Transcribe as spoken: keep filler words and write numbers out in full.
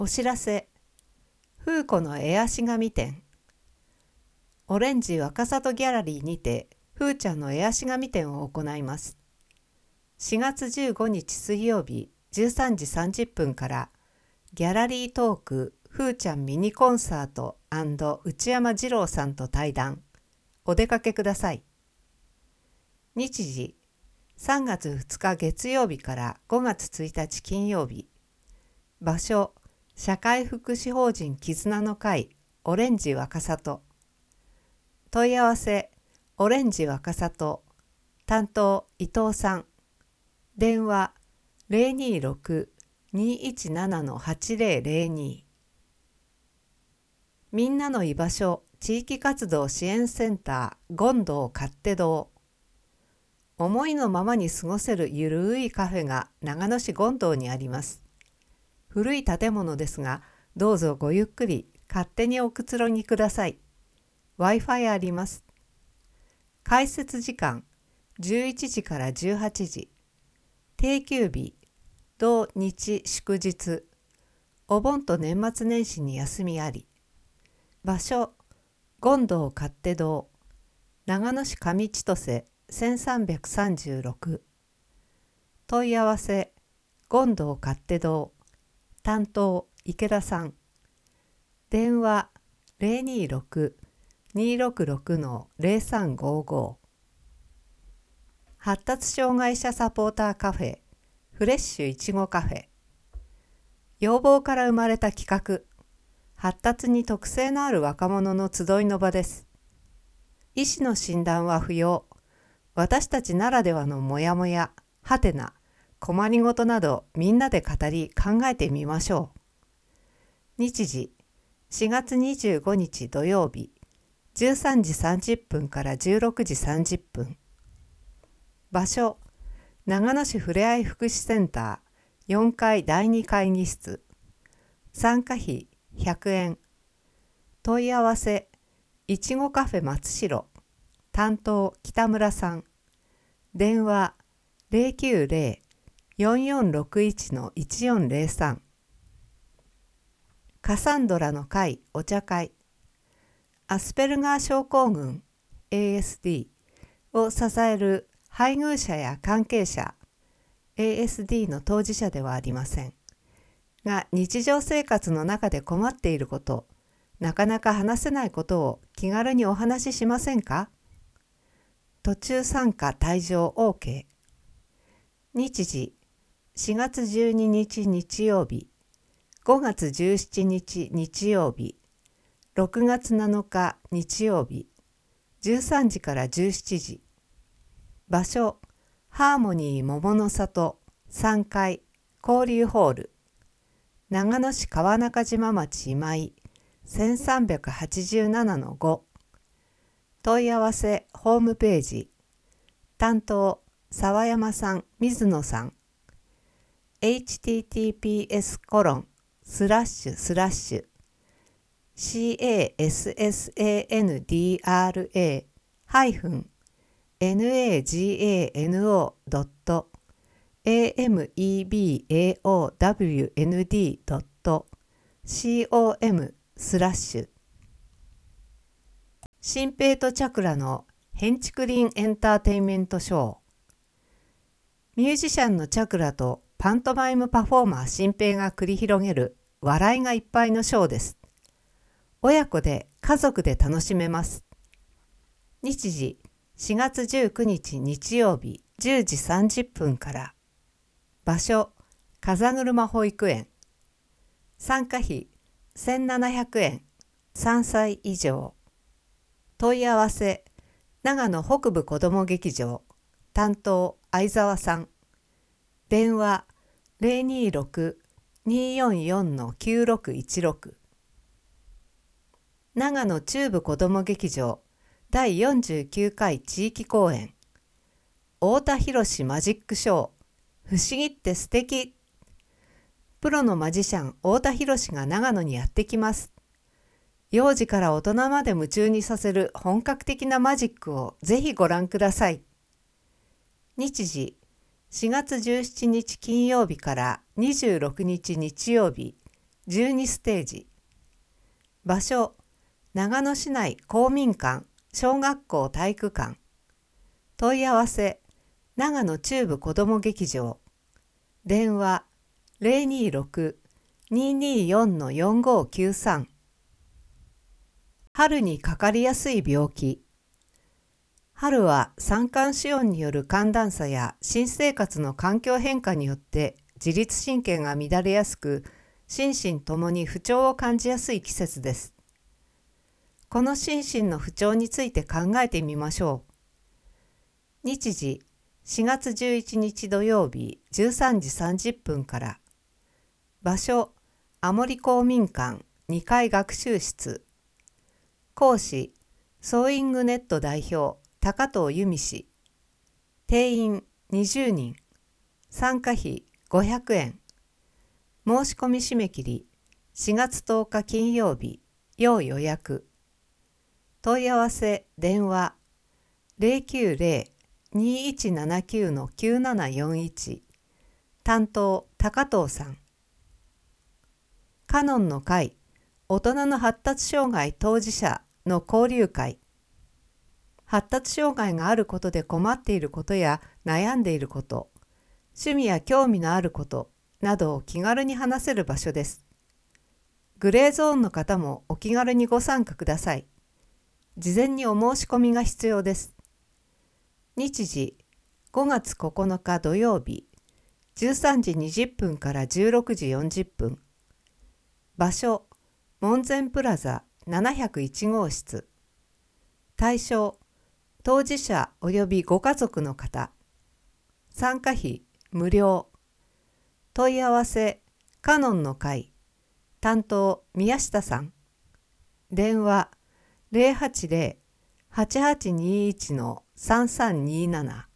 お知らせ。フーコのエアシガミ展。オレンジ若里ギャラリーにてフーちゃんのエアシガミ展を行います。しがつじゅうごにち水曜日じゅうさんじさんじゅっぷんからギャラリートークフーちゃんミニコンサート&内山二郎さんと対談。お出かけください。日時さんがつふつか月曜日からごがつついたち金曜日。場所社会福祉法人絆の会オレンジ若里。問い合わせオレンジ若里担当伊藤さん。電話 ゼロにーろく にーいちなな はちゼロゼロに。みんなの居場所地域活動支援センター権堂勝手堂。思いのままに過ごせるゆるいカフェが長野市権堂にあります。古い建物ですが、どうぞごゆっくり勝手におくつろぎください。Wi-Fi あります。開設時間じゅういちじからじゅうはちじ。定休日土日祝日。お盆と年末年始に休みあり。場所権堂勝手堂。長野市上千歳せんさんびゃくさんじゅうろく。問い合わせ権堂勝手堂担当池田さん。電話 ゼロにーろく にーろくろく ゼロさんごご。発達障害者サポーターカフェフレッシュいちごカフェ。要望から生まれた企画。発達に特性のある若者の集いの場です。医師の診断は不要。私たちならではのモヤモヤ、はてな、困りごとなどみんなで語り考えてみましょう。日時しがつにじゅうごにち土曜日じゅうさんじさんじゅっぷんからじゅうろくじさんじゅっぷん。場所長野市ふれあい福祉センターよんかいだいに会議室。参加費ひゃくえん。問い合わせいちごカフェ松代担当北村さん。電話 ゼロきゅうゼロ よんよんろくいち いちよんゼロさん。カサンドラの会お茶会。アスペルガー症候群 エーエスディー を支える配偶者や関係者 エーエスディー の当事者ではありませんが、日常生活の中で困っていること、なかなか話せないことを気軽にお話ししませんか？途中参加退場 オーケー。 日時しがつじゅうににち日曜日ごがつじゅうしちにち日曜日ろくがつなのか日曜日じゅうさんじからじゅうしちじ。場所ハーモニー桃の里さんかい交流ホール。長野市川中島町今井せんさんびゃくはちじゅうななのご。問い合わせホームページ。担当沢山さん水野さん。エイチティーティーピーエスコロンスラッシュスラッシュ シーエーエスエスエーエヌディーアールエー ハイフン エヌエージーエーエヌオー ドット エーエムイービーエーオーダブリューエヌディー ドット コム スラッシュ。新平とチャクラのヘンチクリンエンターテインメントショー。ミュージシャンのチャクラとパントマイムパフォーマー新平が繰り広げる笑いがいっぱいのショーです。親子で家族で楽しめます。日時しがつじゅうくにち日曜日じゅうじさんじゅっぷんから。場所風車保育園。参加費せんななひゃくえん。さんさい以上。問い合わせ長野北部子ども劇場担当相沢さん。電話 ゼロにーろく にーよんよん きゅうろくいちろく。長野中部子ども劇場だいよんじゅうきゅうかい地域公演。太田博マジックショー不思議って素敵。プロのマジシャン太田博が長野にやってきます。幼児から大人まで夢中にさせる本格的なマジックをぜひご覧ください。日時しがつじゅうしちにち金曜日からにじゅうろくにち日曜日じゅうにステージ。場所、長野市内公民館小学校体育館。問い合わせ、長野中部子ども劇場。電話、ゼロにーろく にーにーよん よんごーきゅうさん。春にかかりやすい病気。春は三寒四温による寒暖差や新生活の環境変化によって自律神経が乱れやすく、心身ともに不調を感じやすい季節です。この心身の不調について考えてみましょう。日時、しがつじゅういちにち土曜日じゅうさんじさんじゅっぷんから。場所、青森公民館にかい学習室。講師、ソーイングネット代表、高藤由美氏。定員にじゅうにん。参加費ごひゃくえん。申し込み締め切りしがつとおか金曜日。要予約。問い合わせ電話 ゼロきゅうゼロ にいちななきゅう きゅうななよんいち。担当高藤さん。カノンの会、大人の発達障害当事者の交流会。発達障害があることで困っていることや悩んでいること、趣味や興味のあることなどを気軽に話せる場所です。グレーゾーンの方もお気軽にご参加ください。事前にお申し込みが必要です。日時、ごがつここのか土曜日、じゅうさんじにじゅっぷんからじゅうろくじよんじゅっぷん。場所、門前プラザななひゃくいち号室。対象、当事者及びご家族の方。参加費無料。問い合わせカノンの会。担当宮下さん。電話ゼロはちゼロ はちはちにいち さんさんにーなな。